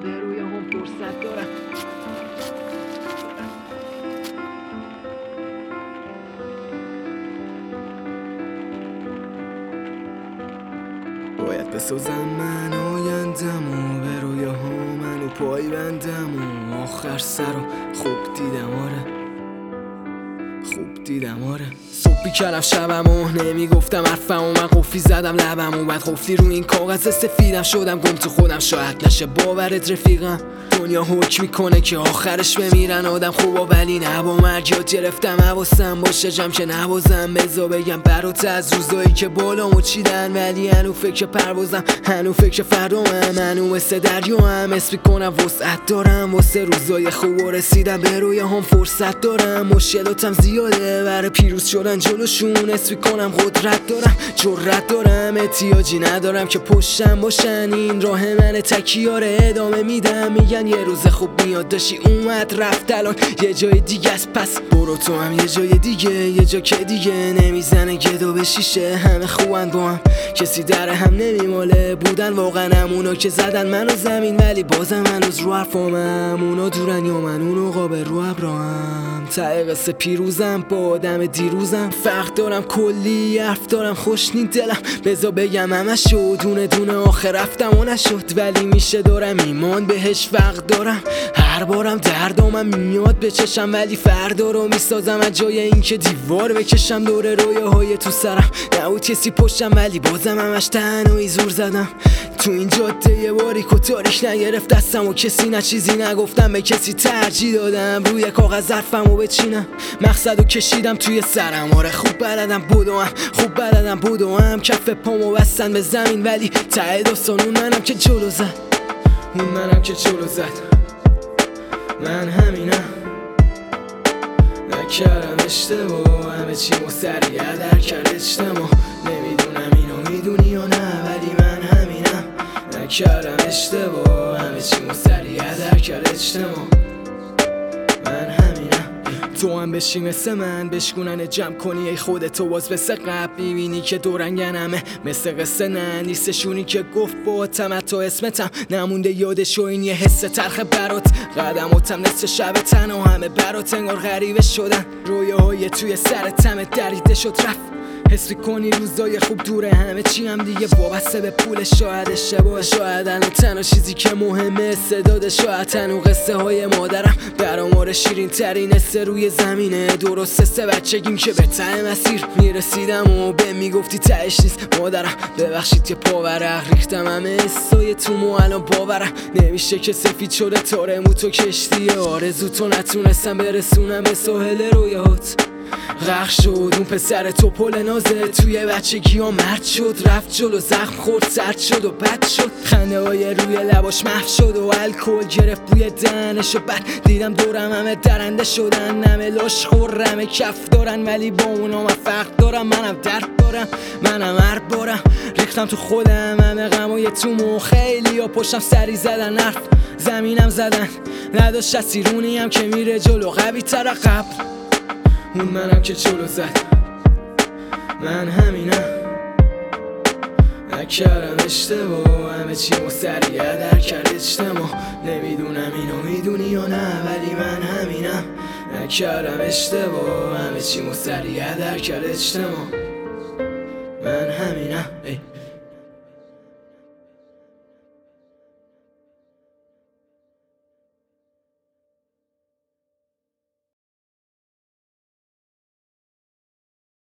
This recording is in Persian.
به روی هم فرصت دارم. باید بسازم من آیندم و به روی ها منو پای بندم و آخر سر رو خوب دیدم آره صبح بیکردم شبم و نمیگفتم حرفم و من قفلی زدم لبم و بعد قفلی رو این کاغذ سفیدم شدم گم تو خودم شاید نشه باورت رفیقم دنیا حکم میکنه که آخرش بمیرن آدم خوبا ولی نه با مرگ یاد گرفتم حواسم باشه جمع که نوازم بزا بگم برات از روزایی که بالامو چیدن ولی هنو فکر پروازم هنو فکر فردامم هنو مثل دریام اسم میکنم وسعت دارم واسه روزای خوب رسیدم به روی هم فرصت دارم مشکلاتم زیاده برای پیروز شدن جلوشون اسم میکنم قدرت دارم جرأت دارم احتیاجی ندارم که پشتم باشن این راه من تکیاره ادامه میدم میگن یه روز خوب میاد داشتی اومد رفت الان یه جای دیگه است پس برو تو هم یه جای دیگه یه جا که دیگه نمیزنه گدا به شیشه همه خوبن با هم کسی در هم نمیماله بودن واقعا همونا که زدن منو زمین ولی بازم هنوز رو حرفامم اونا دورن یا من اونو قابل رو ابراهم ته قصه پیروزم با آدم دیروزم فرق دارم کلی حرف دارم خوشنین دلم بزا بگم همه شد دونه دونه آخر رفتم و نشد ولی میشه دارم ایمان بهش فرق دارم هر بارم دردامم میاد به چشم ولی فردا رو میسازم از جای اینکه دیوار بکشم دور رویاهای تو سرم نبود کسی پشتم ولی بازم همش تنهایی زور زدم تو این جاده یه باریک و تاریک نگرفت دستم و کسی نه چیزی نگفتم به کسی ترجیح دادم روی کاغذ حرفمو بچینم مقصدو کشیدم توی سرم آره خوب بلدم بودم کف پامو بستن به زمین ولی ته داستان اون منم که جلو زد من همینم نکردم اشتباه همه چی مسریع در کرد اجتماع نمیدونم اینو میدونی یا نه ولی من همینم نکردم اشتباه همه چی مسریع در کرد اجتماع من همینم تو هم بشی مثل من بشکونن جمع کنی ای خودتو باز مثل قبل میبینی که دورنگن همه مثل قصه نه نیستشونی که گفت باتم حتی اسمتم نمونده یادشو این یه حس تلخ برات قدماتم نصف شب تنها همه برات انگار غریبه شدن رویاهای توی سرتم دریده شد رفت حس میکنی روزای خوب دوره همه چی هم دیگه وابسته به پول شاید اشتباه شاید الان تنها چیزی که مهمه استعداد شاید تنها قصه های مادرم برامار شیرین ترین اسه روی زمینه درسته سه بچگیم که به ته مسیر میرسیدم و به میگفتی تهش نیست مادرم ببخشید که پاورق ریختم همه استای تو مو الان باورم نمیشه که سفید شده تاره مو تو کشتی آرزو تو نتونستم برسونم به ساحل رویات غرق شد اون پسر تو پل نازه توی بچگی ها مرد شد رفت جلو زخم خورد سرد شد و بد شد خنده های روی لباش محو شد و الکل گرفت بوی دهنش و بعد دیدم دورم همه درنده شدن همه لاش خور همه کف دارن ولی با اونا من فرق دارم منم درد دارم منم هر بارم ریختم تو خودم همه غمای تو خیلی ها پشتم سری زدن حرف زمینم زدن نداشت اسیرونی هم که میره جلو قوی تر قبل اون منم که جلو زد من همینم نکردم اشتباه همه چی مسریع در کرد اجتماع نمیدونم اینو میدونی یا نه ولی من همینم نکردم اشتباه همه چی مسریع در کرد اجتماع